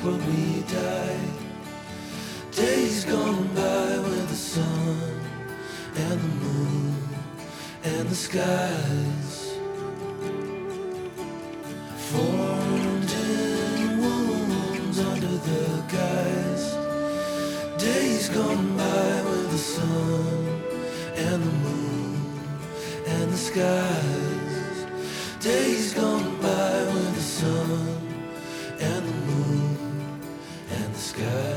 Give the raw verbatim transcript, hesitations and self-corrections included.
when we died. Days gone by with the sun and the moon and the skies formed in wounds under the guise. Days gone by with the sun and the moon and the skies. Days gone by with the sun and the moon and the skies.